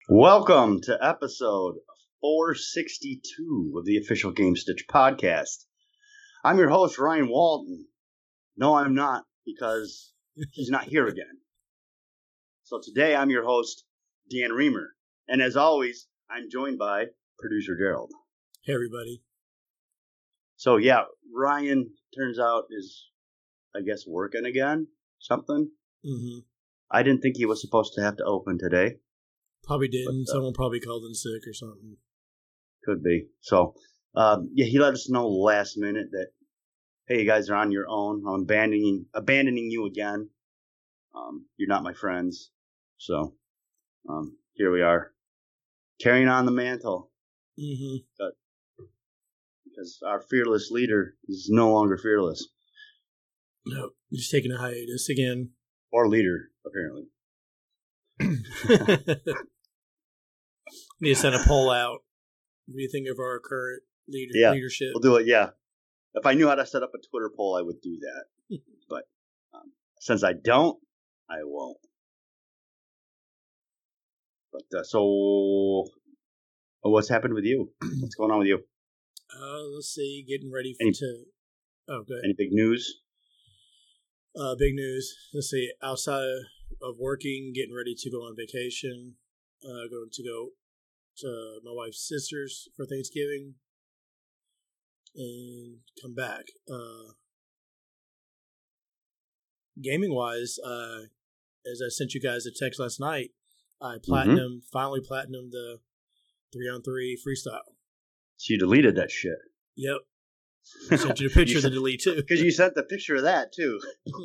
Welcome to episode 462 of the official Game Stitch podcast. I'm your host, Ryan Walton. No, I'm not, because he's not here again. So today I'm your host, Dan Reamer. And as always, I'm joined by producer Gerald. Hey, everybody. So yeah, Ryan turns out is, I guess, working again, something. Mm-hmm. I didn't think he was supposed to have to open today. Probably didn't. Someone probably called in sick or something. Could be. So, he let us know last minute that, hey, you guys are on your own. I'm abandoning you again. You're not my friends. So, here we are, carrying on the mantle. Mm-hmm. But because our fearless leader is no longer fearless. No, he's taking a hiatus again. Or leader, apparently. Need to send a poll out. What do you think of our current leadership? We'll do it, yeah. If I knew how to set up a Twitter poll, I would do that. But since I don't, I won't. But so, what's happened with you? What's going on with you? Let's see. Getting ready to... Oh, go ahead. Any big news? Big news. Let's see. Outside of working, getting ready to go on vacation. Going to go to my wife's sister's for Thanksgiving and come back. Gaming wise, as I sent you guys a text last night, I finally platinumed the 3-on-3 freestyle. So you deleted that shit. Yep. I sent you a picture of the delete too. Because you sent the picture of that too.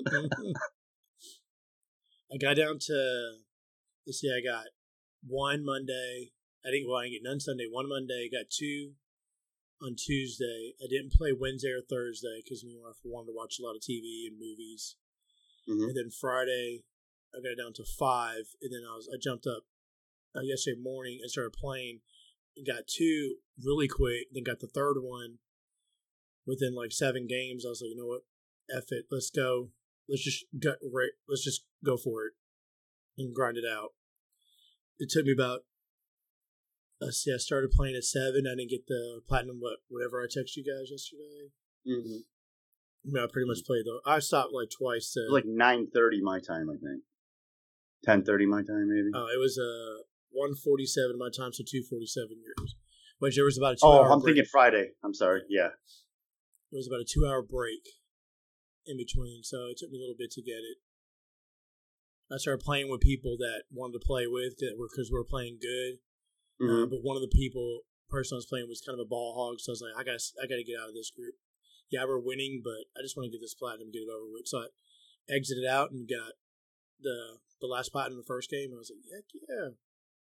I got down to, let's see, I got one Monday. I didn't get none Sunday. One Monday. Got two on Tuesday. I didn't play Wednesday or Thursday because me and my wife wanted to watch a lot of TV and movies. Mm-hmm. And then Friday, I got down to 5. And then I jumped up yesterday morning and started playing. And got 2 really quick. Then got the third one within like 7 games. I was like, you know what? F it. Let's go. Let's just go for it and grind it out. It took me about, I started playing at 7. I didn't get the platinum, whatever I texted you guys yesterday. Mm-hmm. I mean, I pretty much played, though. I stopped like twice. Like 9:30 my time, I think. 10:30 my time, maybe. It was 1:47 my time, so 2:47 yours. Which there was about a 2-hour I'm thinking Friday. I'm sorry. Yeah. It was about a 2-hour break in between, so it took me a little bit to get it. I started playing with people that wanted to play with because we were playing good. Mm-hmm. But one of the person I was playing was kind of a ball hog, so I was like, I got to get out of this group. Yeah, we're winning, but I just want to get this platinum, get it over with. So I exited out and got the last platinum in the first game. And I was like, heck yeah.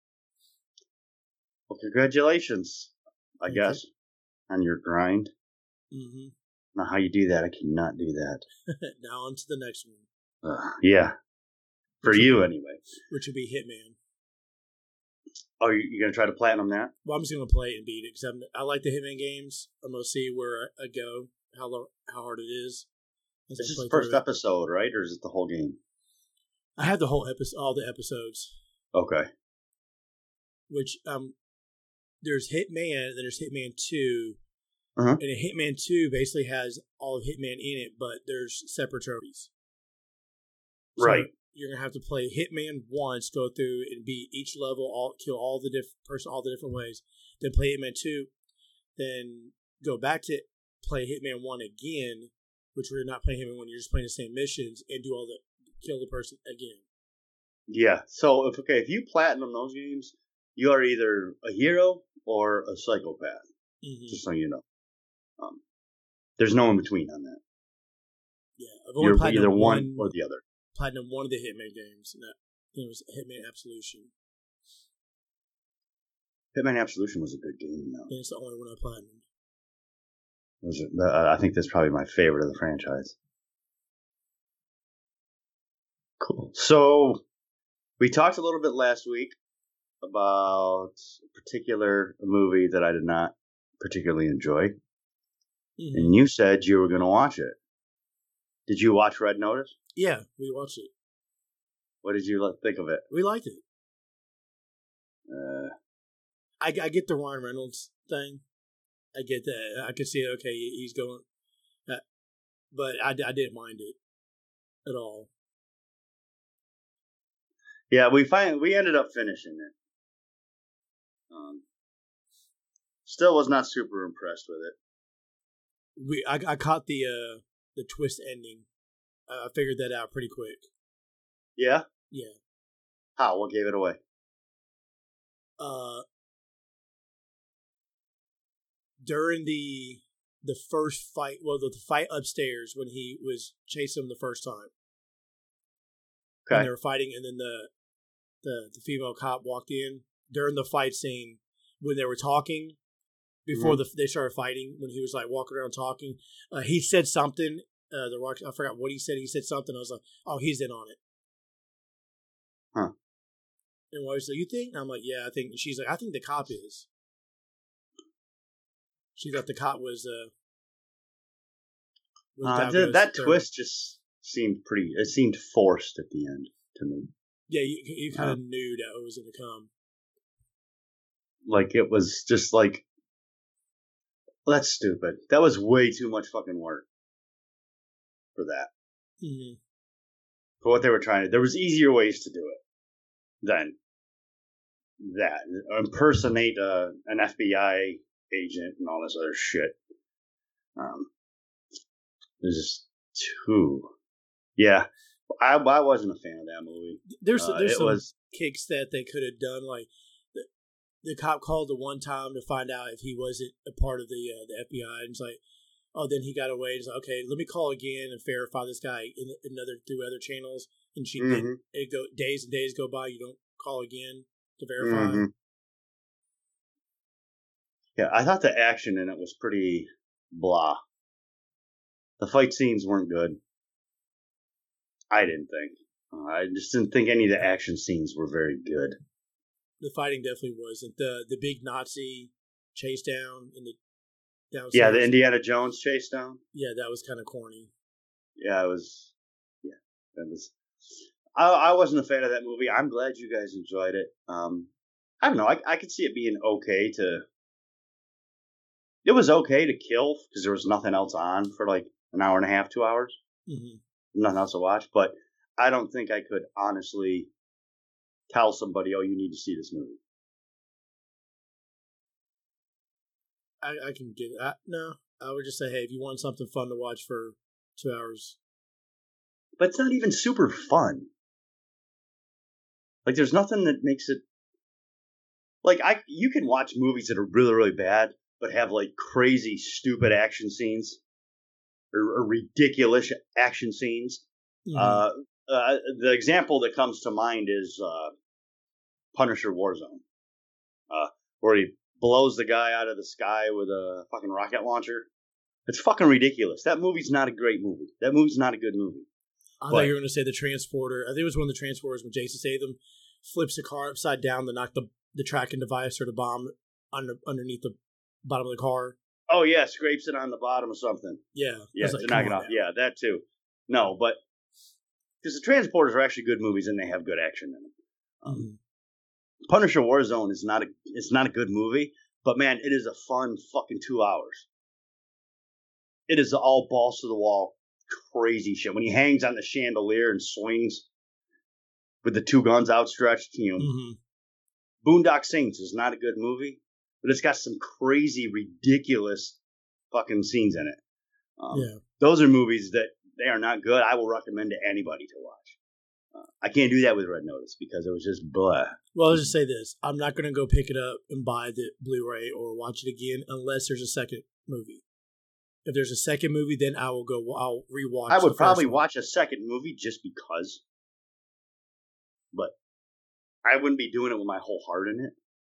Well, congratulations, I guess, on your grind. Mm-hmm. Now, how you do that, I cannot do that. Now on to the next one. Yeah. For you, anyway. Which would be Hitman. Oh, you're going to try to platinum that? Well, I'm just going to play it and beat it because I like the Hitman games. I'm going to see where I go, how hard it is. This is the first episode, right? Or is it the whole game? I have the whole episode, all the episodes. Okay. Which, there's Hitman, then there's Hitman 2. Uh-huh. And Hitman 2 basically has all of Hitman in it, but there's separate trophies. So right. You're going to have to play Hitman once, go through and beat each level, kill all the different ways. Then play Hitman 2. Then go back to play Hitman 1 again, which we're not playing Hitman 1. You're just playing the same missions and kill the person again. Yeah. So, if you platinum those games, you are either a hero or a psychopath. Mm-hmm. Just so you know. There's no in between on that. Yeah, I've only You're either one or the other. Platinum one of the Hitman games, and it was Hitman Absolution. Hitman Absolution was a good game, though. And it's the only one I platinumed. I think that's probably my favorite of the franchise. Cool. So, we talked a little bit last week about a particular movie that I did not particularly enjoy. Mm-hmm. And you said you were going to watch it. Did you watch Red Notice? Yeah, we watched it. What did you think of it? We liked it. I get the Ryan Reynolds thing. I get that. I could see, okay, he's going. But I didn't mind it at all. Yeah, we ended up finishing it. Still was not super impressed with it. I caught the twist ending. I figured that out pretty quick. Yeah? Yeah. How? What gave it away? During the first fight, well, the fight upstairs when he was chasing him the first time. Okay. And they were fighting, and then the female cop walked in during the fight scene when they were talking before they started fighting. When he was like walking around talking, he said something. The Rock, I forgot what he said. He said something. I was like, "Oh, he's in on it." Huh. And I was like, "You think?" And I'm like, "Yeah, I think." And she's like, "I think the cop is." She thought the cop was. That twist just seemed it seemed forced at the end to me. Yeah, you kind of knew that it was going to come. Like, it was just like, well, that's stupid. That was way too much fucking work for that. Mm-hmm. For what they were trying to. There was easier ways to do it than that. Impersonate an FBI agent and all this other shit. There's just too. Yeah, I wasn't a fan of that movie. There's some kicks that they could have done. Like the cop called the one time to find out if he wasn't a part of the FBI, and it's like, oh, then he got away. It's like, okay, let me call again and verify this guy through other channels. And it go days and days go by. You don't call again to verify. Mm-hmm. Yeah, I thought the action in it was pretty blah. The fight scenes weren't good. I didn't think. I just didn't think any of the action scenes were very good. The fighting definitely wasn't. The big Nazi chase down in the downstairs. Yeah, the Indiana Jones chase down. Yeah, that was kind of corny. Yeah, it was. Yeah, that was. I wasn't a fan of that movie. I'm glad you guys enjoyed it. I don't know. I could see it being okay to. It was okay to kill because there was nothing else on for like an hour and a half, 2 hours. Mm-hmm. Nothing else to watch, but I don't think I could honestly tell somebody, "Oh, you need to see this movie." I can get it. No, I would just say, hey, if you want something fun to watch for 2 hours. But it's not even super fun. Like, there's nothing that makes it... Like, you can watch movies that are really, really bad, but have, like, crazy, stupid action scenes. Or ridiculous action scenes. Mm-hmm. The example that comes to mind is Punisher Warzone. Where he blows the guy out of the sky with a fucking rocket launcher. It's fucking ridiculous. That movie's not a great movie. That movie's not a good movie. I thought you were going to say the transporter. I think it was one of the transporters when Jason Statham flips the car upside down to knock the tracking device or the bomb underneath the bottom of the car. Oh, yeah, scrapes it on the bottom of something. Yeah. Yeah, to knock it off. Yeah, that too. No, but because the transporters are actually good movies and they have good action in them. Punisher Warzone is not a good movie, but man, it is a fun fucking 2 hours. It is all balls to the wall, crazy shit. When he hangs on the chandelier and swings with the two guns outstretched, Boondock Saints is not a good movie, but it's got some crazy, ridiculous fucking scenes in it. Those are movies that they are not good. I will recommend to anybody to watch. I can't do that with Red Notice because it was just blah. Well, I'll just say this. I'm not going to go pick it up and buy the Blu-ray or watch it again unless there's a second movie. If there's a second movie, then I'll rewatch. I would probably watch a second movie just because. But I wouldn't be doing it with my whole heart in it.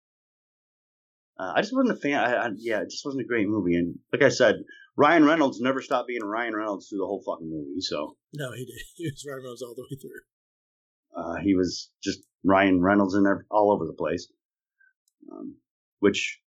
I just wasn't a fan. It just wasn't a great movie. And like I said, Ryan Reynolds never stopped being Ryan Reynolds through the whole fucking movie. So no, he did. He was Ryan Reynolds all the way through. He was just Ryan Reynolds in there all over the place. Which,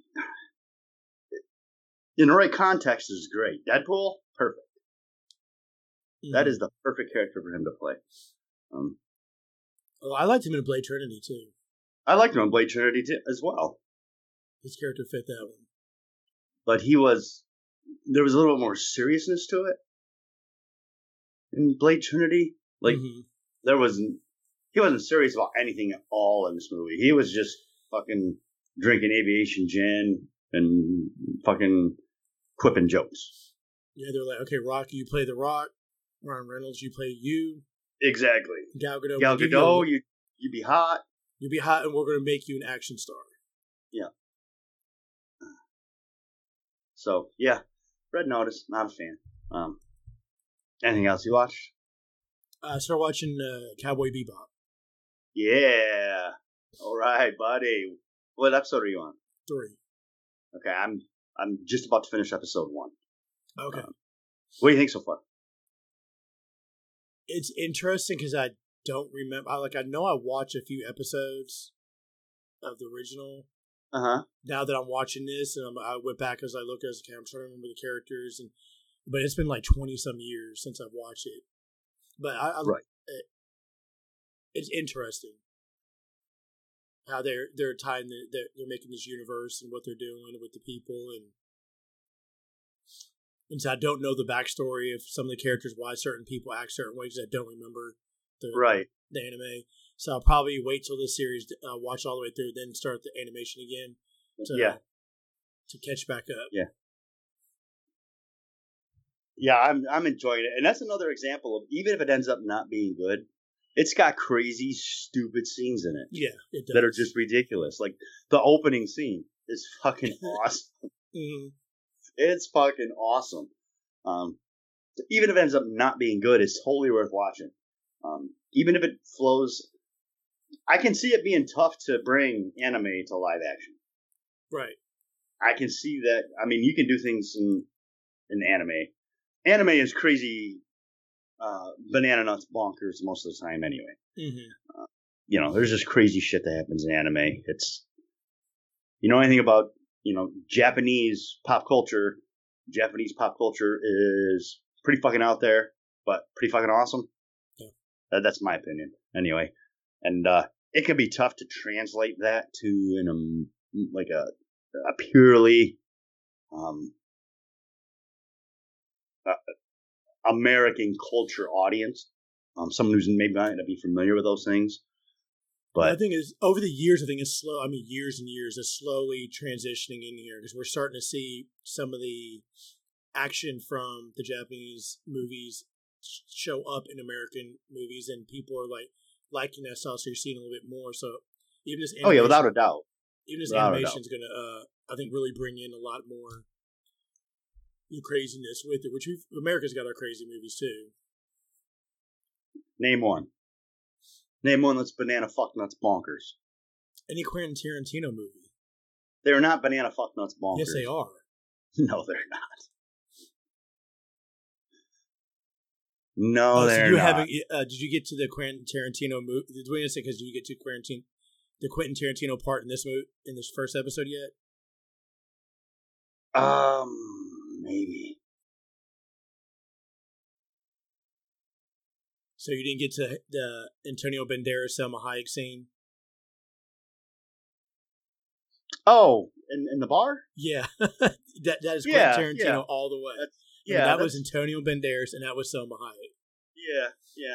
in the right context, is great. Deadpool, perfect. That is the perfect character for him to play. I liked him in Blade Trinity, too. I liked him on Blade Trinity as well. His character fit that one. But there was a little more seriousness to it in Blade Trinity. Like, he wasn't serious about anything at all in this movie. He was just fucking drinking aviation gin and fucking quipping jokes. Yeah, they're like, okay, Rocky, you play the Rock. Ryan Reynolds, you play you. Exactly. Gal Gadot, you be hot. You be hot, and we're going to make you an action star. Yeah. So, yeah. Red Notice, not a fan. Anything else you watched? I started watching Cowboy Bebop. Yeah. All right, buddy. What episode are you on? 3. Okay, I'm just about to finish episode 1. Okay. What do you think so far? It's interesting because I don't remember. I know I watched a few episodes of the original. Now that I'm watching this, and I went back as I look as I'm trying to remember the characters, but it's been like 20-some years since I've watched it. But it's interesting how they're tying they're making this universe and what they're doing with the people, and so I don't know the backstory of some of the characters, why certain people act certain ways. I don't remember the anime. So I'll probably wait till this series, watch all the way through, then start the animation again to catch back up. Yeah. Yeah, I'm enjoying it. And that's another example of, even if it ends up not being good, it's got crazy, stupid scenes in it. Yeah, it does. That are just ridiculous. Like, the opening scene is fucking awesome. Mm-hmm. It's fucking awesome. Even if it ends up not being good, it's totally worth watching. Even if it flows, I can see it being tough to bring anime to live action. Right. I can see that. I mean, you can do things in anime. Anime is crazy, banana nuts bonkers most of the time anyway. Mm-hmm. There's just crazy shit that happens in anime. It's, anything about, Japanese pop culture. Japanese pop culture is pretty fucking out there, but pretty fucking awesome. Yeah. That's my opinion, anyway. And it can be tough to translate that to a purely American culture audience. Someone who's maybe not going to be familiar with those things. But the thing is, over the years, I think it's slow. I mean, years and years, it's slowly transitioning in here because we're starting to see some of the action from the Japanese movies show up in American movies, and people are liking that style. So you're seeing a little bit more. So even this, without a doubt, even this animation is going to, I think, really bring in a lot more craziness with it. Which America's got our crazy movies too. Name one. Name one that's banana fuck nuts bonkers. Any Quentin Tarantino movie. They're not banana fuck nuts bonkers. Yes, they are. No, they're not. No, they're not. Did you get to the Quentin Tarantino movie? Did you get to the Quentin Tarantino part in this first episode yet? Maybe. So you didn't get to the Antonio Banderas, Selma Hayek scene? Oh, in the bar? Yeah. that is Quentin Tarantino all the way. That was Antonio Banderas, and that was Selma Hayek. Yeah,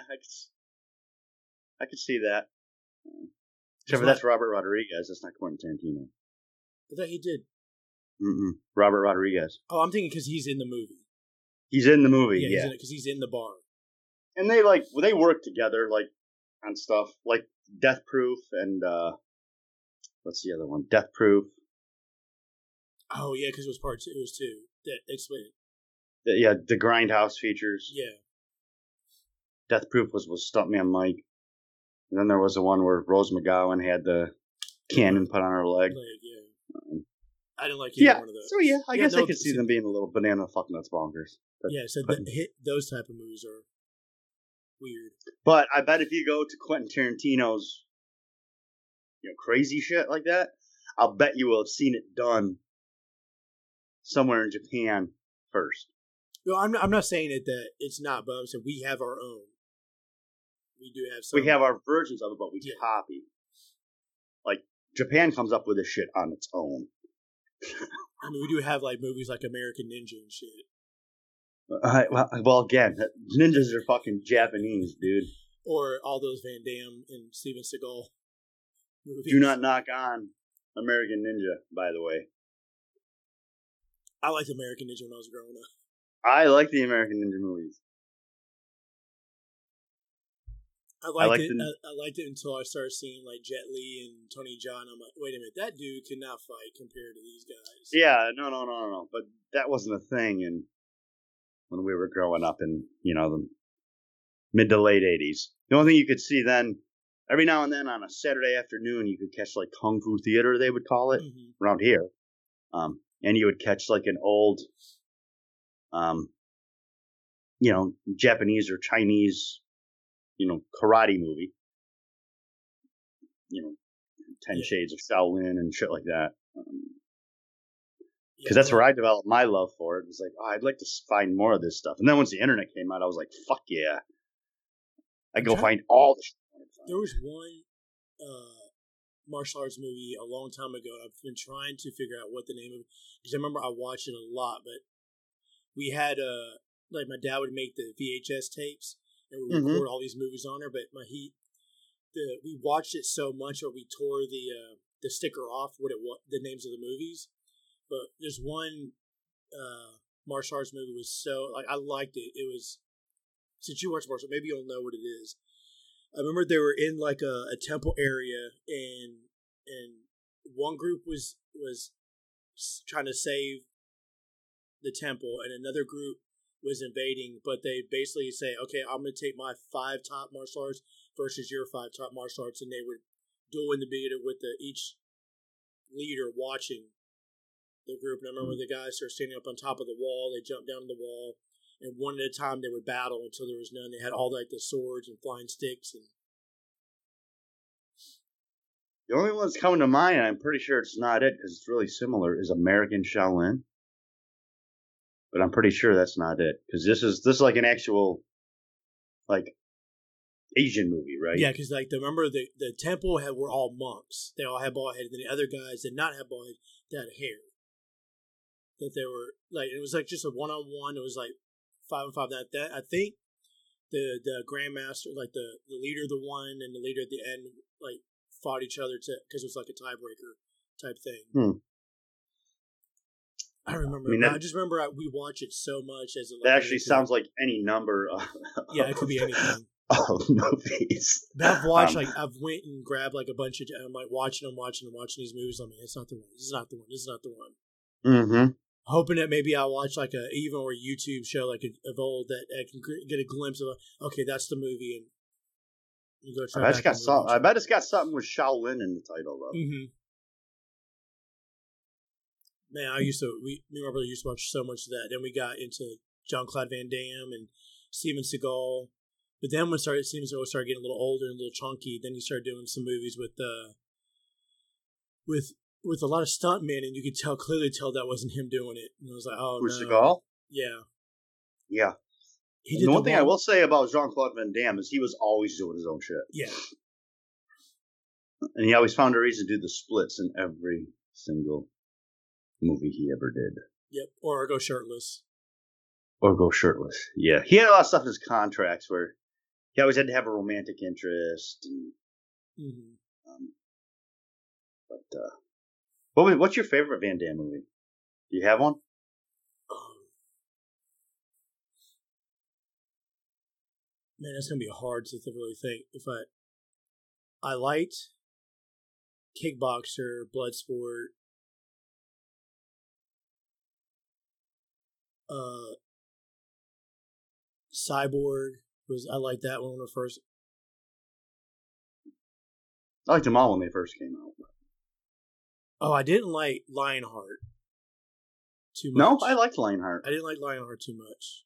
I could see that. Except for that's Robert Rodriguez. That's not Quentin Tarantino. I thought he did. Robert Rodriguez. Oh, I'm thinking because he's in the movie. He's in the movie, yeah. Because he's in the bar. And they they work together on stuff like Death Proof and what's the other one? Death Proof. Oh yeah, because it was part 2. It was 2. Explain it. Yeah, the Grindhouse features. Yeah. Death Proof was Stuntman Mike. And then there was the one where Rose McGowan had the cannon put on her leg. Yeah. I didn't like either one of those. So I guess I could see them being a little banana fuck nuts bonkers. Those type of movies are weird. But I bet if you go to Quentin Tarantino's crazy shit like that, I'll bet you will have seen it done somewhere in Japan first. No, I'm not saying that it's not, but I'm saying we have our own. We do have some. We have our versions of it, but we copy. Like, Japan comes up with this shit on its own. I mean, we do have like movies like American Ninja and shit. Well, again, ninjas are fucking Japanese, dude. Or all those Van Damme and Steven Seagal movies. Do not knock on American Ninja, by the way. I liked American Ninja when I was growing up. I like the American Ninja movies. I liked it until I started seeing like Jet Li and Tony Jaa. I'm like, wait a minute, that dude cannot fight compared to these guys. Yeah, no. But that wasn't a thing when we were growing up in, the mid to late 80s. The only thing you could see then, every now and then on a Saturday afternoon, you could catch like Kung Fu Theater, they would call it, around here. And you would catch like an old, Japanese or Chinese, karate movie. 10 Shades of Shaolin and shit like that. Because that's where I developed my love for it. It was like, I'd like to find more of this stuff. And then once the internet came out, I was like, fuck yeah. I'd go find all the shit. There was one martial arts movie a long time ago. I've been trying to figure out what the name of it, because I remember I watched it a lot, but we had like my dad would make the VHS tapes and we would record all these movies on there, but we watched it so much that we tore the sticker off the names of the movies. But there's one martial arts movie was so like I liked it. It was, since you watch martial, maybe you'll know what it is. I remember they were in like a temple area, and one group was trying to save the temple, and another group was invading. But they basically say, "Okay, I'm going to take my 5 top martial arts versus your 5 top martial arts," and they would duel in the theater with each leader watching the group. And I remember the guys were standing up on top of the wall. They jumped down the wall, and one at a time they would battle until there was none. They had all like the swords and flying sticks. And the only one that's coming to mind, and I'm pretty sure it's not it because it's really similar, is American Shaolin. But I'm pretty sure that's not it, because this is like an actual like Asian movie, right? Yeah, because like remember the temple were all monks. They all had bald head, and then the other guys did not have bald head. They had hair. That they were like, it was like just a 1-on-1. It was like 5-on-5. That I think the grandmaster, like the leader of the one and the leader at the end, like fought each other because it was like a tiebreaker type thing. I remember. I just remember we watch it so much as that actually sounds like any number of it could be anything. Of movies. But I've watched I've went and grabbed like a bunch of. I'm like watching these movies. I'm like, it's not the one. This is not the one. This is not the one. Mm-hmm. Hoping that maybe I'll watch like a YouTube show like of old that I can get a glimpse of. Okay, that's the movie, and you go try. I bet it's got something with Shaolin in the title though. Mm-hmm. Man, me and my brother used to watch so much of that. Then we got into Jean-Claude Van Damme and Steven Seagal. But then when Steven Seagal started getting a little older and a little chunky, then he started doing some movies with a lot of stuntmen, and you could clearly tell that wasn't him doing it. And I was like, oh, no. Seagal? Yeah. Yeah. The one thing I will say about Jean-Claude Van Damme is he was always doing his own shit. Yeah. And he always found a reason to do the splits in every single movie he ever did. Yep. Or go shirtless. Yeah. He had a lot of stuff in his contracts where he always had to have a romantic interest. And, what's your favorite Van Damme movie? Do you have one? Man, that's gonna be hard to really think. If I liked Kickboxer, Bloodsport, Cyborg I liked that one when it first. I liked them all when they first came out. Oh, I didn't like Lionheart too much. No, I liked Lionheart. I didn't like Lionheart too much.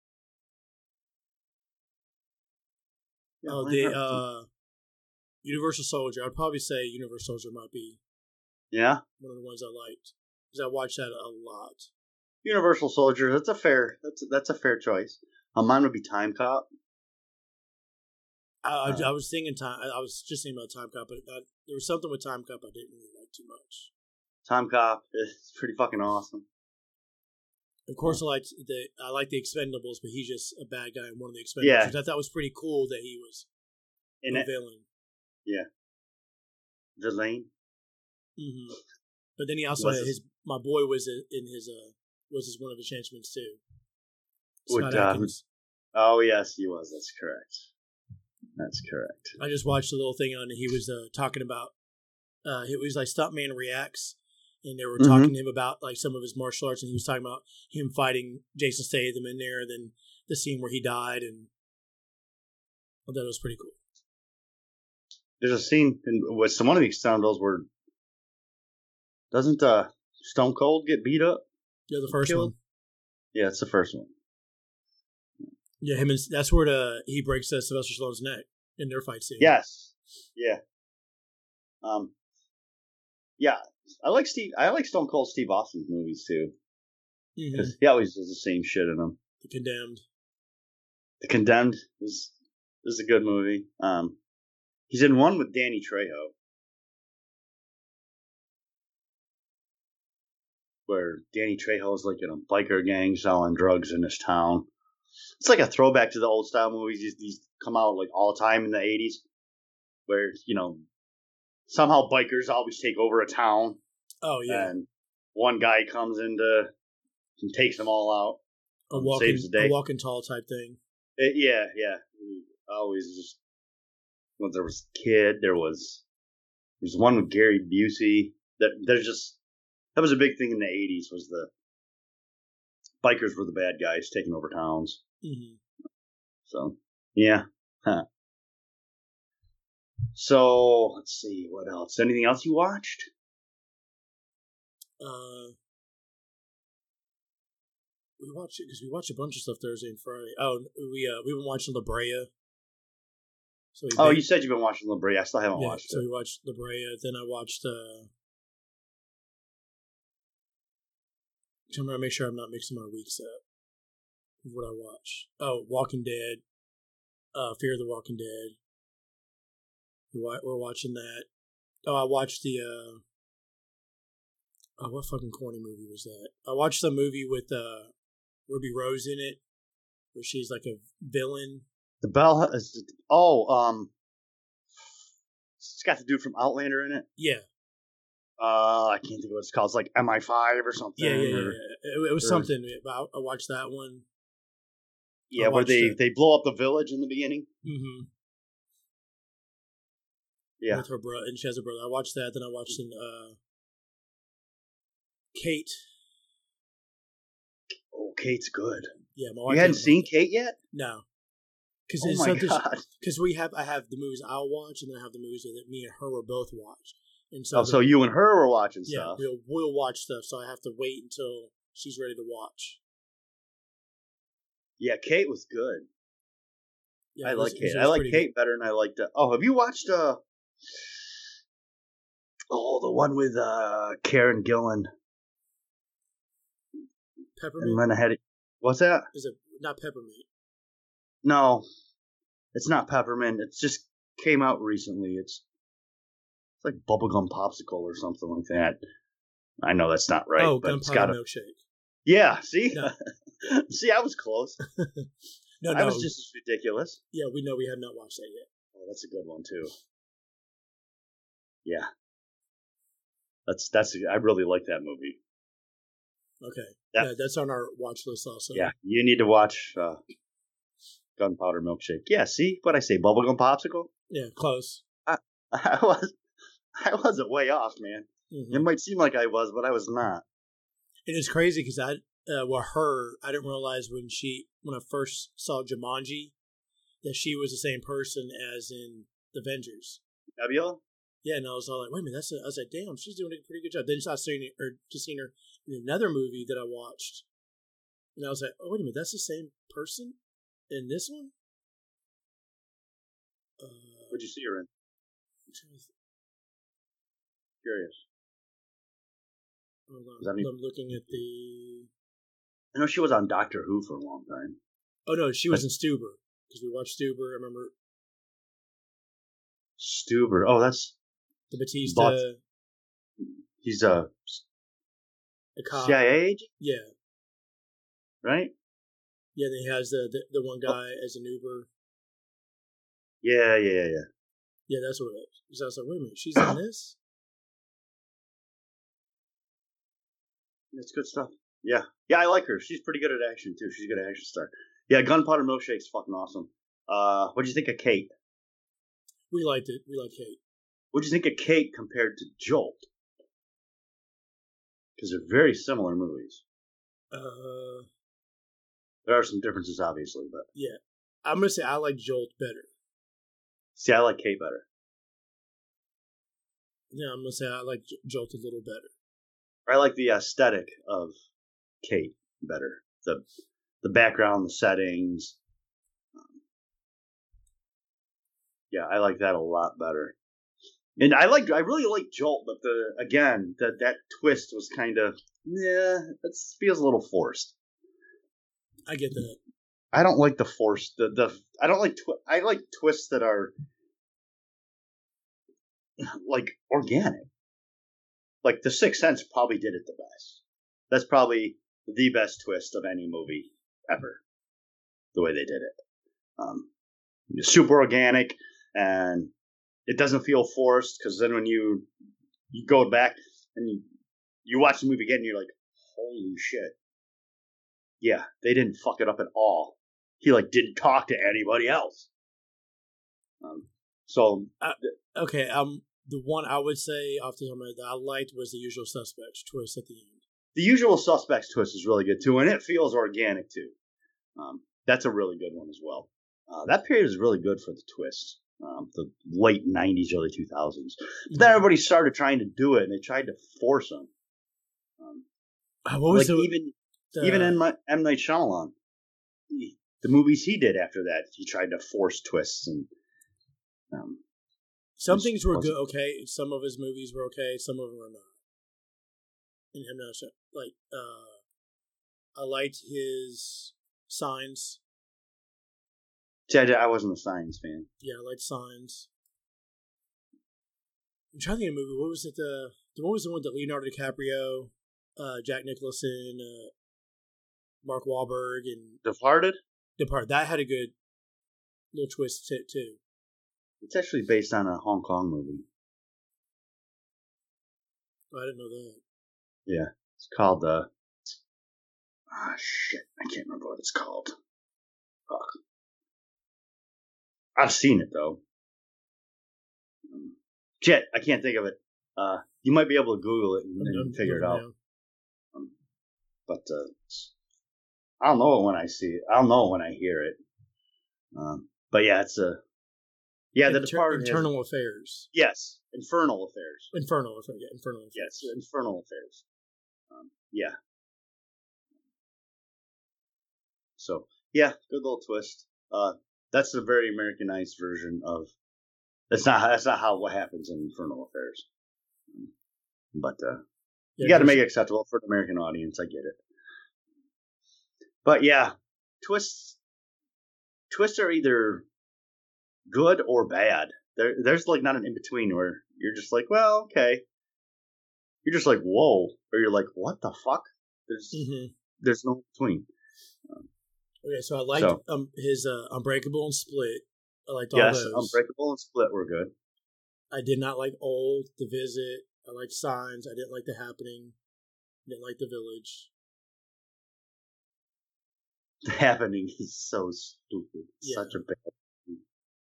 Yeah, the Universal Soldier. I'd probably say Universal Soldier might be one of the ones I liked, because I watched that a lot. Universal Soldier. That's a fair choice. Mine would be Time Cop. I was thinking time. I was just thinking about Time Cop, but there was something with Time Cop I didn't really like too much. Time Cop is pretty fucking awesome. Of course, I like the Expendables, but he's just a bad guy in one of the Expendables. Yeah. Which I thought was pretty cool that he was a villain. Yeah. Villain. Mm-hmm. But then he also had my boy was in his one of his henchmen too. Scott Adkins. Oh yes, he was. That's correct. I just watched a little thing on it. He was talking about it was like Stuntman Reacts, and they were talking to him about like some of his martial arts, and he was talking about him fighting Jason Statham in there, and then the scene where he died, and I thought it was pretty cool. There's a scene with one of the Expendables where doesn't Stone Cold get beat up? Yeah, the first one. Yeah, it's the first one. Yeah, that's where he breaks Sylvester Stallone's neck in their fight scene. Yes. Yeah. Yeah, I like Stone Cold Steve Austin's movies too, because he always does the same shit in them. The Condemned is a good movie. He's in one with Danny Trejo, where Danny Trejo's like in a biker gang selling drugs in this town. It's like a throwback to the old style movies. These come out like all the time in the 80s, where somehow bikers always take over a town. Oh yeah, and one guy comes in and takes them all out. Saves the day. A walking tall type thing. Yeah. Always just when there was a kid, there's one with Gary Busey. That was a big thing in the 80s. Was the bikers were the bad guys taking over towns. Mm-hmm. So yeah. Huh. So let's see what else. Anything else you watched? We watched it because we watched a bunch of stuff Thursday and Friday. Oh, we've been watching La Brea. So you said you've been watching La Brea. I still haven't watched it. So we watched La Brea. Then I watched. I'm going to make sure I'm not mixing my weeks up with what I watched. Oh, Walking Dead. Fear of the Walking Dead. We're watching that. Oh, I watched the. What fucking corny movie was that? I watched the movie with Ruby Rose in it, where she's like a villain. The Bell is. It's got the dude from Outlander in it. Yeah. I can't think of what it's called. It's like MI5 or something. Yeah. It was something. I watched that one. Yeah, where they blow up the village in the beginning. Mm-hmm. Yeah. With her brother, and she has a brother. I watched that. Then I watched Kate. Oh, Kate's good. Yeah, my wife. You hadn't seen Kate yet? No. Oh my God. Because I have the movies I'll watch, and then I have the movies that me and her will both watch. And so you and her were watching stuff. Yeah, we'll watch stuff. So I have to wait until she's ready to watch. Yeah, Kate was good. Yeah, I like Kate. I like Kate better than I liked. Oh, have you watched the one with Karen Gillan? Peppermint. What's that? Is it not Peppermint? No, it's not Peppermint. It just came out recently. It's like Bubblegum Popsicle or something like that. I know that's not right. Oh, but Gunpowder Milkshake. Yeah, see? No. See, I was close. No. I was just as ridiculous. Yeah, we know we have not watched that yet. Oh, that's a good one, too. Yeah. I really like that movie. Okay. Yeah, that's on our watch list also. Yeah, you need to watch Gunpowder Milkshake. Yeah, see what I say? Bubblegum Popsicle? Yeah, close. I wasn't way off, man. Mm-hmm. It might seem like I was, but I was not. And it's crazy because I didn't realize when I first saw Jumanji that she was the same person as in The Avengers. Nebula? Yeah, and I was all like, wait a minute, I was like, damn, she's doing a pretty good job. Then I seen her in another movie that I watched, and I was like, oh, wait a minute, that's the same person in this one? What'd you see her in? Curious. Hold on. I'm looking at the... I know she was on Doctor Who for a long time. Oh, no, she was in Stuber, because we watched Stuber, I remember. Stuber. Oh, that's the Batista. He's a cop. CIA agent, Yeah. right? Yeah, then he has the one guy as an Uber. Yeah. Yeah, that's what it is. So I was like, wait a minute, she's in this? It's good stuff. Yeah, I like her. She's pretty good at action too. She's a good action star. Yeah, Gunpowder Milkshake's fucking awesome. What'd you think of Kate? We liked it. We like Kate. What'd you think of Kate compared to Jolt? Because they're very similar movies. There are some differences, obviously, but yeah, I'm gonna say I like Jolt better. See, I like Kate better. Yeah, I'm gonna say I like Jolt a little better. I like the aesthetic of Kate better. The background, the settings. Yeah, I like that a lot better. And I really like Jolt, but that twist was kind of it feels a little forced. I get that. I don't like the forced I don't like I like twists that are like organic. Like The Sixth Sense probably did it the best. That's probably the best twist of any movie ever. The way they did it, super organic, and it doesn't feel forced. Because then when you go back and you watch the movie again, you're like, holy shit! Yeah, they didn't fuck it up at all. He didn't talk to anybody else. Okay. The one I would say off the top of my head that I liked was The Usual Suspects twist at the end. The Usual Suspects twist is really good too, and it feels organic too. That's a really good one as well. That period is really good for the twists. The late 90s, early 2000s. But then everybody started trying to do it, and they tried to force them. What was even M. Night Shyamalan, the movies he did after that, he tried to force twists and. Some things were good, okay. Some of his movies were okay. Some of them were not. And I'm not sure. I liked his Signs. I wasn't a Signs fan. Yeah, I liked Signs. I'm trying to think of a movie. What was it? What was the one that Leonardo DiCaprio, Jack Nicholson, Mark Wahlberg, and Departed? That had a good little twist to it too. It's actually based on a Hong Kong movie. I didn't know that. Yeah. It's called, shit. I can't remember what it's called. Fuck. I've seen it, though. Shit, I can't think of it. You might be able to Google it and figure it out. But I'll know it when I see it. I'll know when I hear it. But yeah, it's a... Yeah, The Departed Internal Affairs. Yes, Infernal Affairs. Infernal Affairs, yeah, Infernal Affairs. Yes, Infernal Affairs. Yeah. So, yeah, good little twist. That's a very Americanized version of... That's not what happens in Infernal Affairs. But you got to make it acceptable for the American audience. I get it. But yeah, twists are either good or bad. There's not an in between where you're just like, well, okay. You're just like, whoa, or you're like, what the fuck? There's no in between. Okay, so I liked his Unbreakable and Split. I liked all those. Yes, Unbreakable and Split were good. I did not like Old, The Visit. I liked Signs. I didn't like The Happening. I didn't like The Village. The Happening is so stupid. Yeah. Such a bad movie.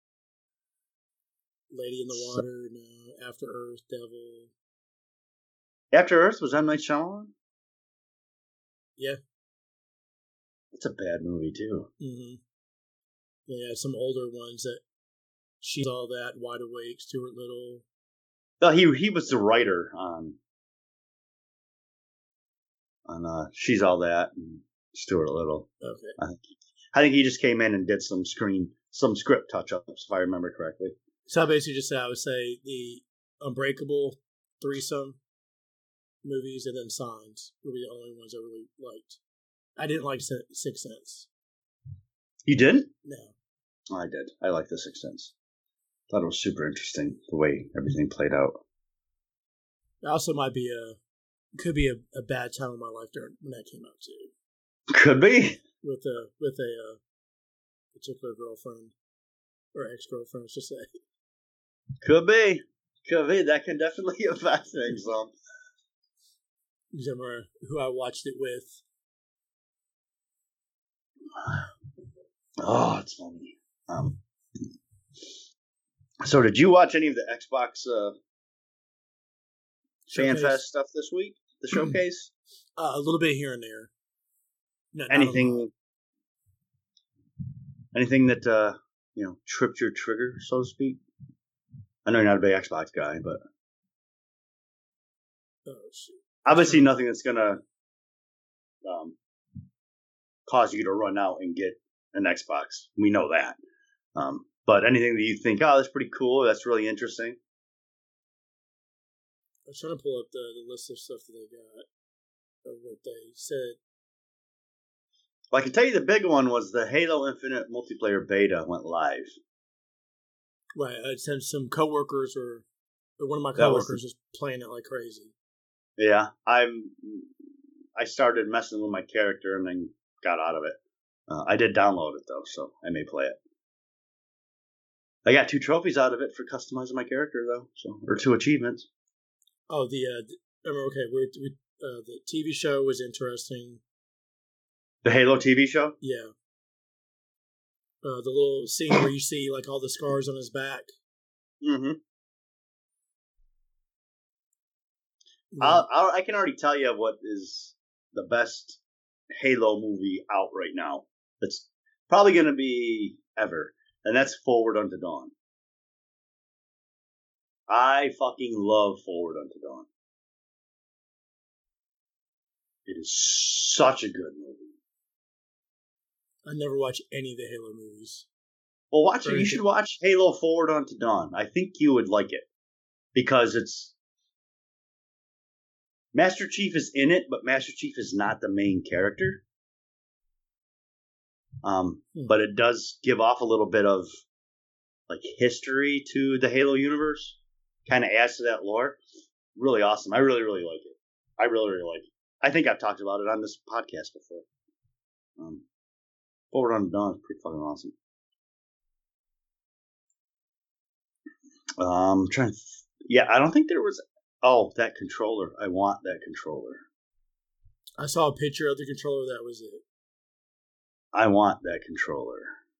Lady in the Water, no. After Earth, Devil. After Earth was M. Night Shyamalan? Yeah. It's a bad movie, too. Mm-hmm. Yeah, some older ones that She's All That, Wide Awake, Stuart Little. No, he was the writer on She's All That and Stuart Little. Okay. I think he just came in and did some script touch-ups, if I remember correctly. So basically just I would say the Unbreakable, Threesome movies, and then Signs were the only ones I really liked. I didn't like Sixth Sense. You didn't? No. I did. I like The Sixth Sense. thought it was super interesting the way everything played out. It also could be a bad time in my life when that came out too. Could be with a particular girlfriend or ex-girlfriend, I should say. Could be. That can definitely affect things. Remember who I watched it with. Oh, it's funny. So did you watch any of the Xbox FanFest stuff this week? The showcase? A little bit here and there. Anything that tripped your trigger, so to speak? I know you're not a big Xbox guy, but obviously nothing that's gonna cause you to run out and get an Xbox. We know that. But anything that you think, oh, that's pretty cool, that's really interesting. I was trying to pull up the list of stuff that they got, of what they said. Well, I can tell you the big one was the Halo Infinite multiplayer beta went live. Right, I sent some coworkers, or one of my coworkers was playing it like crazy. Yeah, I started messing with my character and then got out of it. I did download it though, so I may play it. I got 2 trophies out of it for customizing my character though, or 2 achievements. Oh, the TV show was interesting. The Halo TV show? Yeah. The little scene where you see like all the scars on his back. Mm-hmm. I can already tell you what is the best Halo movie out right now. It's probably going to be ever, and that's Forward Unto Dawn. I fucking love Forward Unto Dawn. It is such a good movie. I never watched any of the Halo movies. Well, watch it. You should watch Halo Forward Unto Dawn. I think you would like it because it's Master Chief is in it, but Master Chief is not the main character. But it does give off a little bit of like history to the Halo universe. Kind of adds to that lore. Really awesome. I really, really like it. I really, really like it. I think I've talked about it on this podcast before. Forward Unto Dawn is pretty fucking awesome. I don't think there was. Oh, that controller. I want that controller. I saw a picture of the controller. That was it. I want that controller.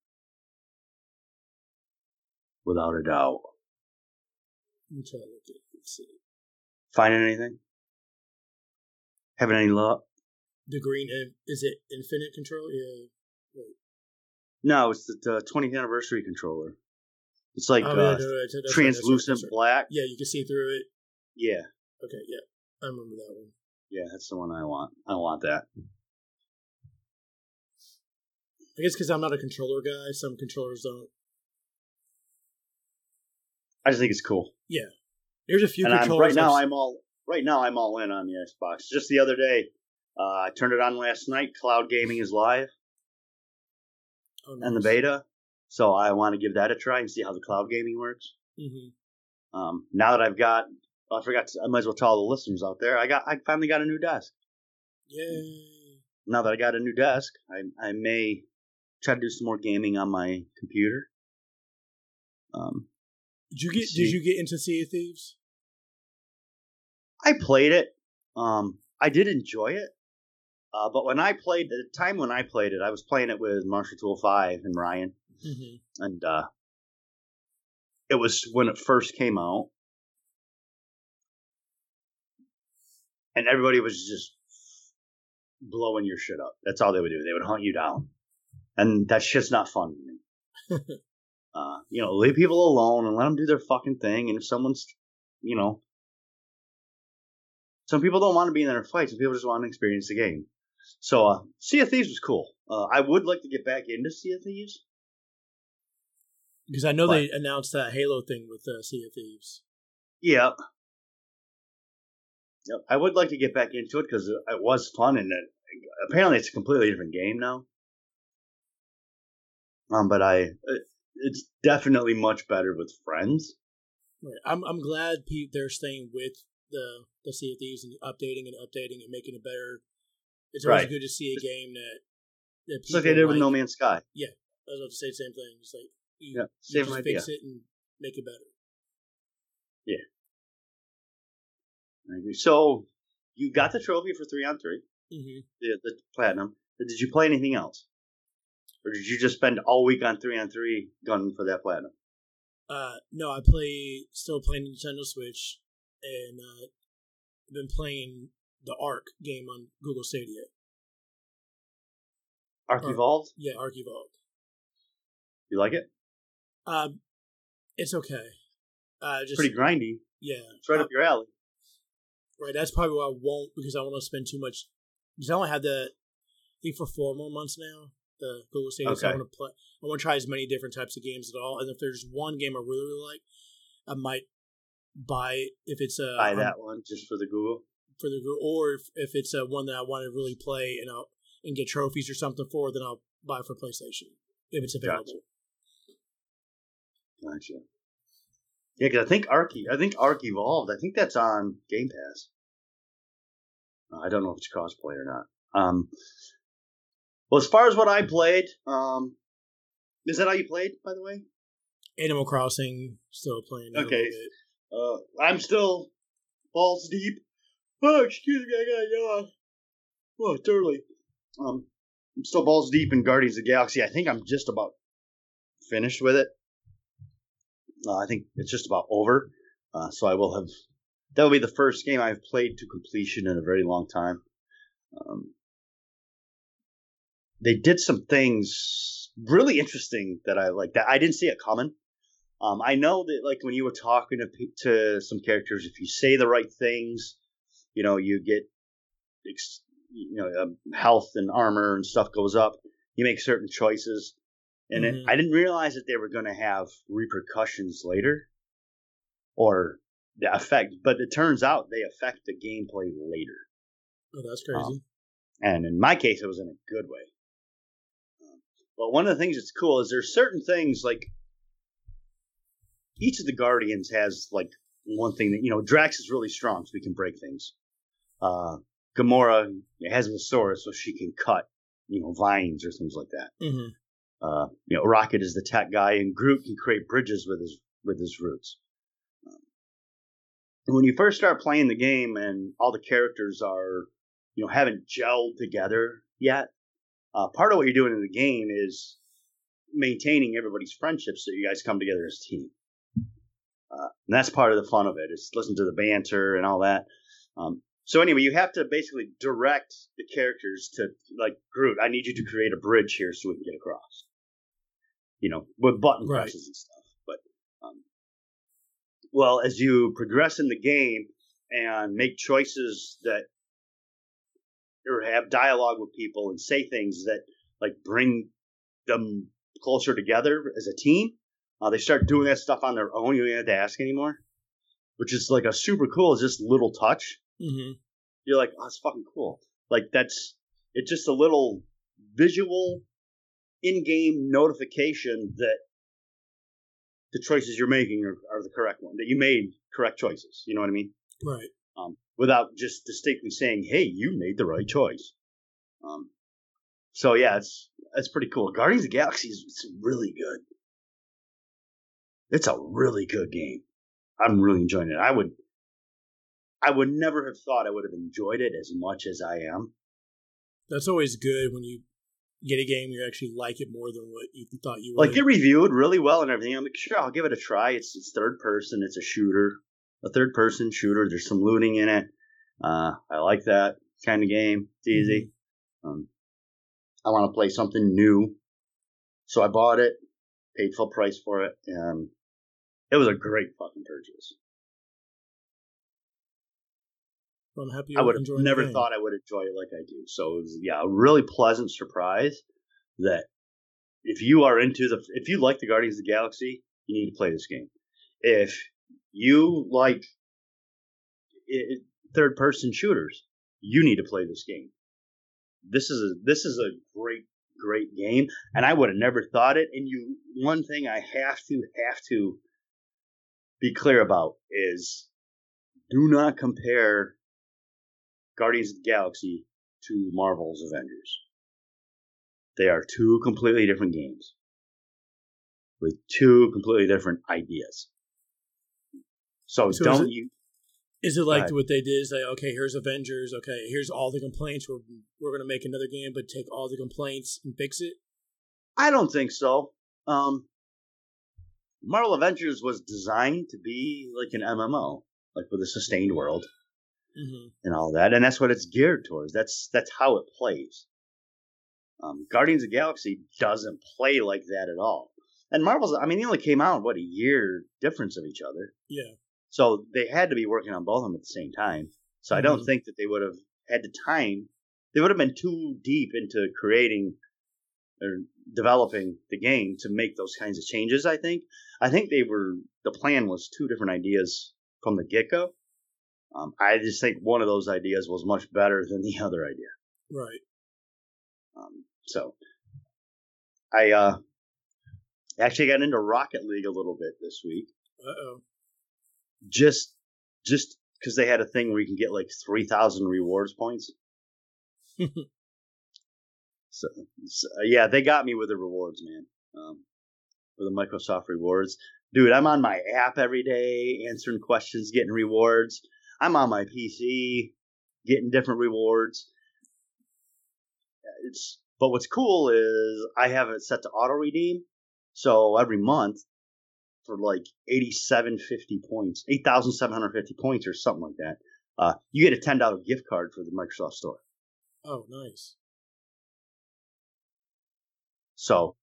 Without a doubt. Let me try to look at it. Let's see. Finding anything? Having any luck? The green, is it Infinite controller? Yeah. Wait. No, it's the 20th anniversary controller. It's like translucent black. Yeah, you can see through it. Yeah. Okay, yeah. I remember that one. Yeah, that's the one I want. I want that. I guess because I'm not a controller guy, some controllers don't. I just think it's cool. Yeah. There's a few controllers. Right now I'm all in on the Xbox. Just the other day, I turned it on last night. Cloud gaming is live. Oh, nice. And the beta. So I want to give that a try and see how the cloud gaming works. Mm-hmm. Now that I might as well tell all the listeners out there, I finally got a new desk. Yay. Now that I got a new desk, I may try to do some more gaming on my computer. Did you get into Sea of Thieves? I played it. I did enjoy it. But when I played it, I was playing it with Marshall 205 and Ryan. Mm-hmm. And it was when it first came out. And everybody was just blowing your shit up. That's all they would do. They would hunt you down. And that shit's not fun to me. Leave people alone and let them do their fucking thing. And if someone's, some people don't want to be in their fights. Some people just want to experience the game. So, Sea of Thieves was cool. I would like to get back into Sea of Thieves. Because I know they announced that Halo thing with Sea of Thieves. Yeah. Yep. I would like to get back into it because it was fun, and apparently it's a completely different game now. But it's definitely much better with friends. Right. I'm glad they're staying with the Sea of Thieves and updating and making it better. It's always good to see a game that people it's like they did with No Man's Sky. Yeah, I was about to say the same thing. It's like you same just idea. fix it and make it better. Yeah. I agree. So you got the trophy for 3-on-3, the platinum. Did you play anything else, or did you just spend all week on 3-on-3 gunning for that platinum? No, I still playing Nintendo Switch, and I've been playing the Ark game on Google Stadia. Ark Evolved? Yeah, Ark Evolved. You like it? It's okay. Just pretty grindy. Yeah, it's right up your alley. Right, that's probably why I won't, because I want to spend too much. Because I only have I think for 4 more months now, the Google Stadia. Okay. So I want to play. I want to try as many different types of games at all. And if there's one game I really, really like, I might buy it if it's buy that one just for the Google. Or if it's one that I want to really play and get trophies or something for, then I'll buy it for PlayStation if it's available. Gotcha. Yeah, because I think Ark Evolved. I think that's on Game Pass. I don't know if it's crossplay or not. Well, as far as what I played, is that how you played, by the way? Animal Crossing, still playing. Okay. I'm still balls deep. Oh, excuse me, I gotta yawn. Oh, it's early. I'm still balls deep in Guardians of the Galaxy. I think I'm just about finished with it. I think it's just about over. So I will have. That will be the first game I've played to completion in a very long time. They did some things really interesting that I like. That I didn't see it coming. I know that, like, when you were talking to some characters, if you say the right things, you get, health and armor and stuff goes up. You make certain choices. And I didn't realize that they were going to have repercussions later or the effect, but it turns out they affect the gameplay later. Oh, that's crazy. And in my case, it was in a good way. But one of the things that's cool is there's certain things, like, each of the Guardians has, like, one thing that, Drax is really strong, so he can break things. Gamora has a sword, so she can cut, vines or things like that. Mm-hmm. Rocket is the tech guy, and Groot can create bridges with his roots. When you first start playing the game and all the characters are, haven't gelled together yet, part of what you're doing in the game is maintaining everybody's friendships so you guys come together as a team. And that's part of the fun of it, is listen to the banter and all that. So anyway, you have to basically direct the characters to, like, Groot, I need you to create a bridge here so we can get across. With button presses and stuff. But, well, as you progress in the game and make choices that, or have dialogue with people and say things that, like, bring them closer together as a team, they start doing that stuff on their own. You don't have to ask anymore, which is, like, a super cool, just little touch. Mm-hmm. You're like, oh, that's fucking cool. Like, it's just a little visual in-game notification that the choices you're making are the correct one, that you made correct choices. You know what I mean? Right. Without just distinctly saying, hey, you made the right choice. So, yeah, it's pretty cool. Guardians of the Galaxy is really good. It's a really good game. I'm really enjoying it. I would never have thought I would have enjoyed it as much as I am. That's always good when you get a game you actually like it more than what you thought you would. Like, it reviewed really well and everything. I'm like, sure, I'll give it a try. It's third person. It's a third person shooter. There's some looting in it. I like that kind of game. It's easy. I want to play something new, so I bought it, paid full price for it, and it was a great fucking purchase. I'm happy. I would have never thought I would enjoy it like I do. So it was, a really pleasant surprise that if you like the Guardians of the Galaxy, you need to play this game. If you like third-person shooters, you need to play this game. This is a great great game, and I would have never thought it. And one thing I have to be clear about is do not compare Guardians of the Galaxy to Marvel's Avengers. They are two completely different games with two completely different ideas. So don't you... Is it like what they did is like, okay, here's Avengers, okay, here's all the complaints, we're going to make another game, but take all the complaints and fix it? I don't think so. Marvel Avengers was designed to be like an MMO, like with a sustained world and all that, and that's what it's geared towards. That's how it plays. Guardians of the Galaxy doesn't play like that at all. And Marvel's, I mean, they only came out, a year difference of each other. Yeah. So they had to be working on both of them at the same time. So I don't think that they would have had the time. They would have been too deep into creating or developing the game to make those kinds of changes, I think. I think the plan was two different ideas from the get-go. I just think one of those ideas was much better than the other idea. Right. So I actually got into Rocket League a little bit this week. Uh-oh. Just because they had a thing where you can get like 3,000 rewards points. so yeah, they got me with the rewards, man. With the Microsoft rewards. Dude, I'm on my app every day, answering questions, getting rewards. I'm on my PC, getting different rewards. But what's cool is I have it set to auto-redeem. So every month, for like 8,750 points, 8,750 points or something like that, you get a $10 gift card for the Microsoft Store. Oh, nice. So,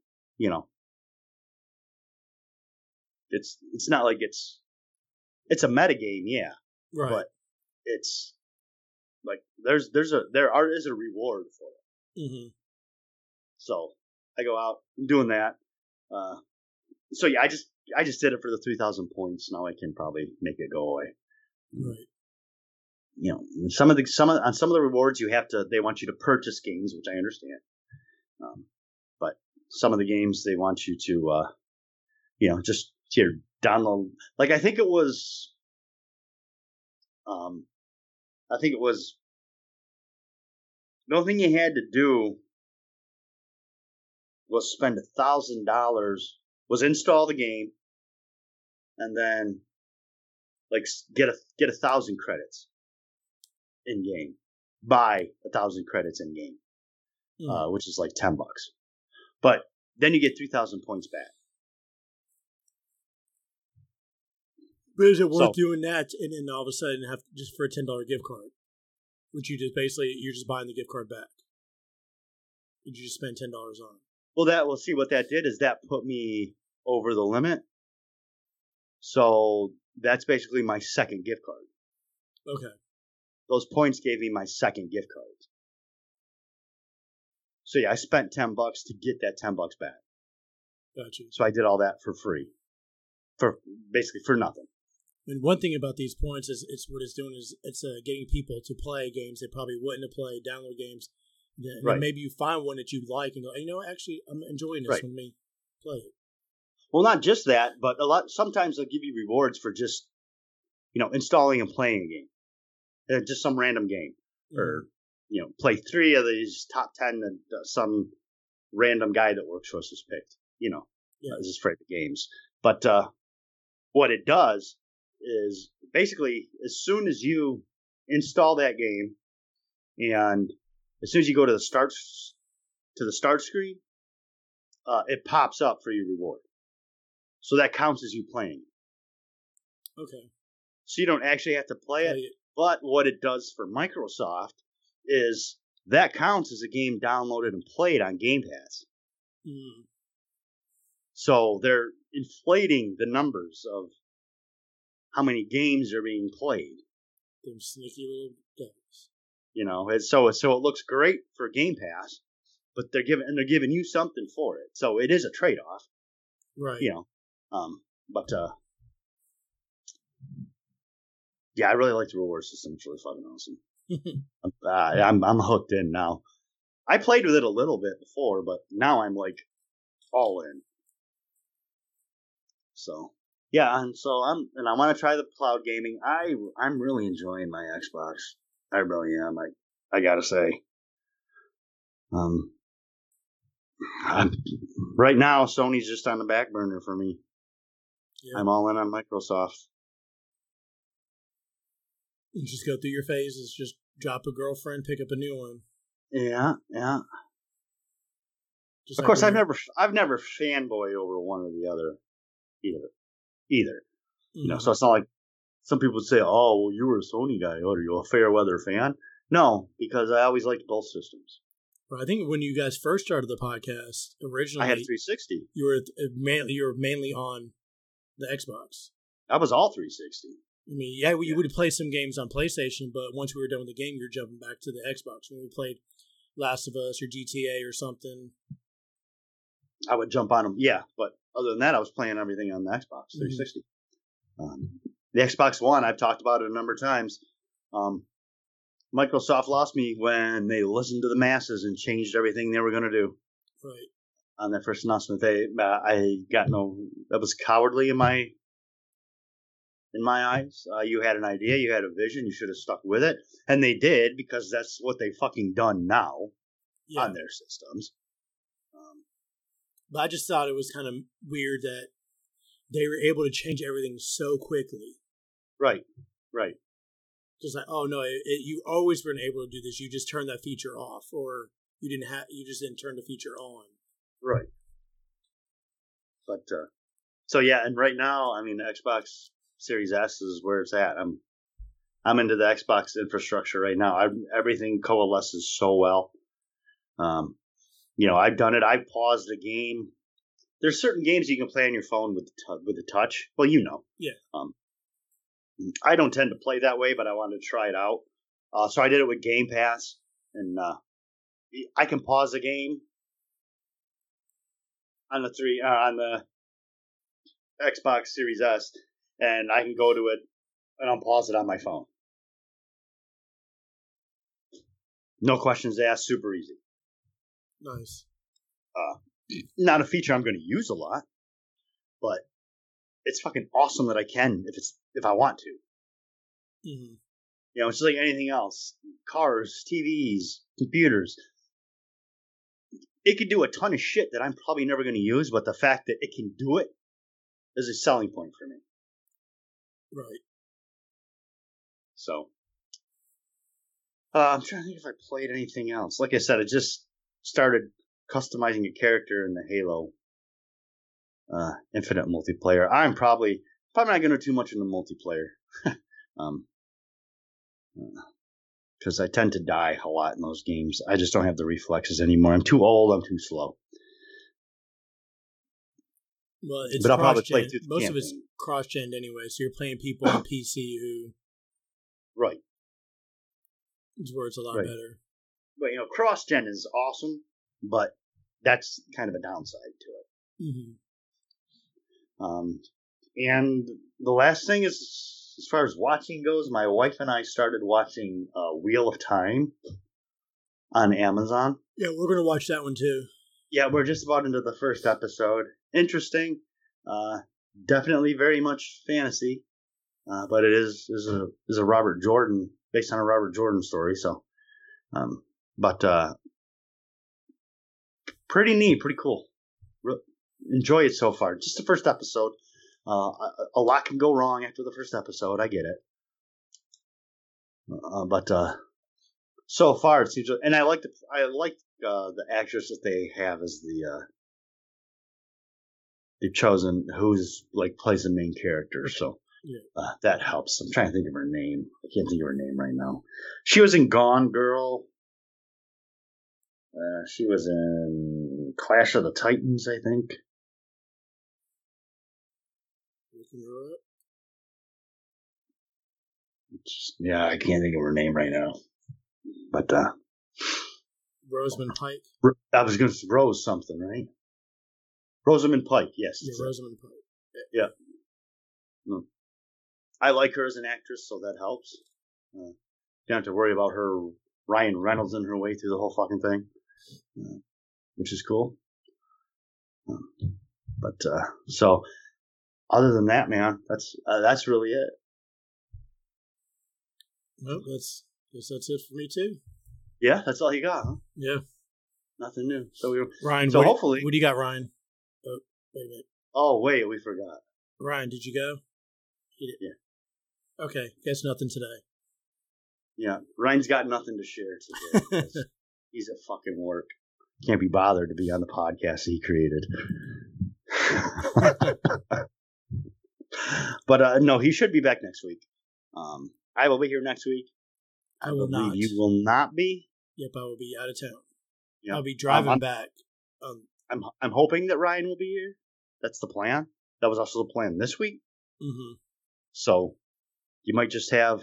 it's not like it's a meta game, yeah. Right. But it's like there is a reward for it. Mm-hmm. So I go out doing that. So yeah, I just did it for the 3,000 points. Now I can probably make it go away. Right. Some of the rewards they want you to purchase games, which I understand. But some of the games they want you to, just here download. Like I think it was the only thing you had to do was spend $1,000. Was install the game, and then like get 1,000 credits in game. Buy 1,000 credits in game, which is like $10. But then you get 3,000 points back. But is it worth doing that and then all of a sudden have just for a $10 gift card, which you're just buying the gift card back? Did you just spend $10 on? Well, we'll see what that did is that put me over the limit. So that's basically my second gift card. Okay. Those points gave me my second gift card. So yeah, I spent $10 to get that $10 back. Gotcha. So I did all that for free, basically for nothing. And one thing about these points is what it's doing is it's getting people to play games they probably wouldn't have played, download games. And right. Maybe you find one that you like and go, actually, I'm enjoying this. Right. Let me play it. Well, not just that, but sometimes they'll give you rewards for just, installing and playing a game. Just some random game. Mm-hmm. Or, play 3 of these top 10 that some random guy that works for us has picked. This is for the games. But what it does is basically as soon as you install that game and as soon as you go to the start screen, it pops up for your reward. So that counts as you playing. Okay. So you don't actually have to play it. But what it does for Microsoft is that counts as a game downloaded and played on Game Pass. Mm. So they're inflating the numbers of how many games are being played. Them sneaky little devils. And so it looks great for Game Pass, but they're giving you something for it. So it is a trade-off. Right. But yeah, I really like the reward system. It's really fucking awesome. I'm hooked in now. I played with it a little bit before, but now I'm like all in. So yeah, and so I want to try the cloud gaming. I'm really enjoying my Xbox. I really am. I gotta say. Right now, Sony's just on the back burner for me. Yeah. I'm all in on Microsoft. You just go through your phases, just drop a girlfriend, pick up a new one. Yeah. Just of course, I've never fanboyed over one or the other, either. Mm-hmm. So it's not like some people would say, "Oh, well, you were a Sony guy. Or are you a fair weather fan?" No, because I always liked both systems. Well, I think when you guys first started the podcast, originally I had 360. You were mainly on the Xbox. I was all 360. I mean, you would play some games on PlayStation, but once we were done with the game, you're jumping back to the Xbox. When we played Last of Us or GTA or something, I would jump on them. Yeah, but other than that, I was playing everything on the Xbox 360. Mm-hmm. The Xbox One, I've talked about it a number of times. Microsoft lost me when they listened to the masses and changed everything they were going to do. Right. On their first announcement, that was cowardly in my eyes. You had an idea, you had a vision, you should have stuck with it, and they did because that's what they fucking done now on their systems. But I just thought it was kind of weird that they were able to change everything so quickly. Right. Just like, oh no, you always been able to do this. You just turned that feature off, or you just didn't turn the feature on. Right. But so yeah, and right now, I mean, the Xbox Series S is where it's at. I'm into the Xbox infrastructure right now. Everything coalesces so well. I've done it. I've paused a game. There's certain games you can play on your phone with the touch. Well, Yeah. I don't tend to play that way, but I wanted to try it out. So I did it with Game Pass, and I can pause a game on the Xbox Series S, and I can go to it and I'll pause it on my phone. No questions asked. Super easy. Nice. Not a feature I'm going to use a lot, but it's fucking awesome that I can if I want to. Mm-hmm. It's just like anything else. Cars, TVs, computers. It could do a ton of shit that I'm probably never going to use, but the fact that it can do it is a selling point for me. Right. So, I'm trying to think if I played anything else. Like I said, I just started customizing a character in the Halo Infinite multiplayer. I'm probably not going to do too much in the multiplayer. Because I tend to die a lot in those games. I just don't have the reflexes anymore. I'm too old. I'm too slow. Well, it's cross-gen. Most of it's cross-gen anyway, so you're playing people on PC who... Right. It's where it's a lot better. But, cross-gen is awesome, but that's kind of a downside to it. Mm-hmm. And the last thing is, as far as watching goes, my wife and I started watching Wheel of Time on Amazon. Yeah, we're going to watch that one too. Yeah, we're just about into the first episode. Interesting. Definitely very much fantasy. But it is a Robert Jordan, based on a Robert Jordan story. So, pretty neat, pretty cool. Enjoy it so far. Just the first episode. A lot can go wrong after the first episode. I get it. But so far it seems, and I like the actress that they have as they've chosen who's plays the main character. So that helps. I'm trying to think of her name. I can't think of her name right now. She was in Gone Girl. She was in Clash of the Titans, I think. Yeah, I can't think of her name right now. But Rosamund Pike. I was going to say Rose something, right? Rosamund Pike, yes. Yeah, Rosamund Pike. Yeah. I like her as an actress, so that helps. You don't have to worry about her Ryan Reynolds in her way through the whole fucking thing. which is cool. But so other than that, man, that's really it. Well, guess that's it for me too. Yeah, that's all you got, huh? Yeah, nothing new. So Ryan. So hopefully, what do you got, Ryan? Oh, wait a minute. Oh wait, we forgot. Ryan, did you go? Yeah. Okay, guess nothing today. Yeah, Ryan's got nothing to share today. He's at fucking work. Can't be bothered to be on the podcast he created. But no, he should be back next week. I will be here next week. I will not. You will not be. Yep, I will be out of town. Yep. I'll be driving back. I'm hoping that Ryan will be here. That's the plan. That was also the plan this week. Mm-hmm. So you might just have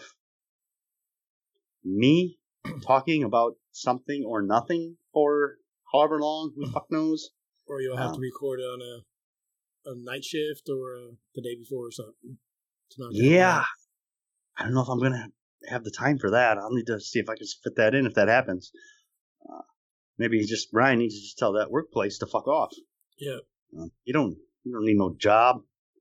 me talking about something or nothing for however long. Who the fuck knows? Or you'll have to record on a night shift or the day before or something. Yeah. I don't know if I'm going to have the time for that. I'll need to see if I can fit that in if that happens. Maybe Ryan needs to just tell that workplace to fuck off. Yeah. You don't need no job.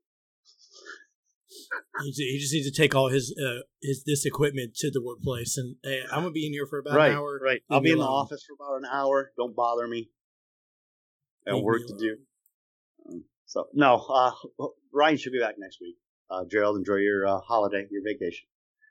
He just needs to take all his this equipment to the workplace, and hey, I'm gonna be in here for about an hour. Right. I'll be in the office for about an hour. Don't bother me. I have work to do. So no, Ryan should be back next week. Gerald, enjoy your holiday, your vacation.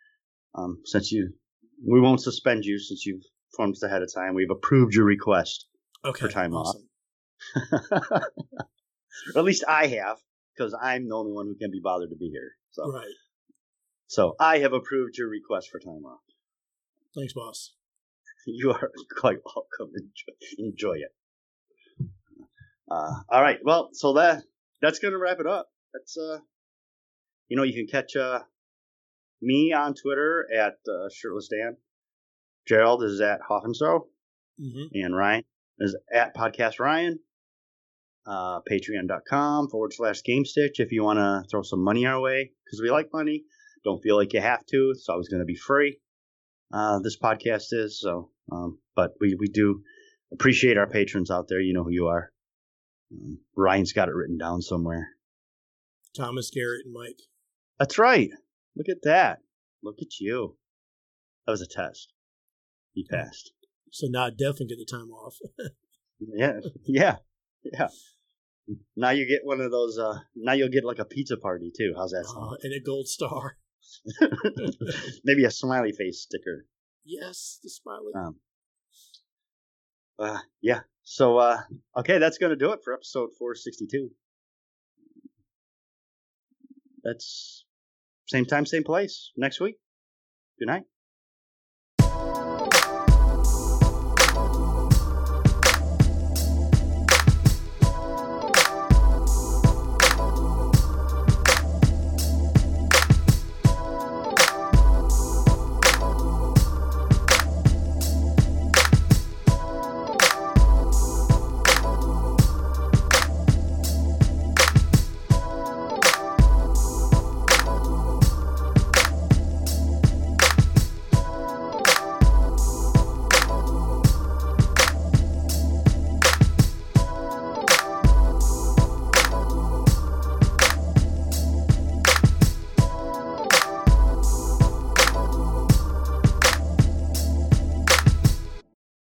We won't suspend you since you've informed us ahead of time. We've approved your request for time off. Or at least I have, because I'm the only one who can be bothered to be here. So, right. So I have approved your request for time off. Thanks, boss. You are quite welcome. Enjoy it. All right. Well, so that's going to wrap it up. That's you can catch me on Twitter at Shirtless Dan. Gerald is at Hoffenso. Mm-hmm. And Ryan is at Podcast Ryan. Patreon.com/GameStitch if you want to throw some money our way, because we like money. Don't feel like you have to. It's always going to be free. This podcast is so, but we do appreciate our patrons out there. You know who you are. Ryan's got it written down somewhere. Thomas, Garrett, and Mike. That's right. Look at that. Look at you. That was a test. He passed. So now I definitely get the time off. Yeah. Now you get one of those. Now you'll get like a pizza party too. How's that sound? And a gold star. Maybe a smiley face sticker. Yes, the smiley. Yeah. So okay, that's gonna do it for episode 462. That's same time, same place next week. Good night.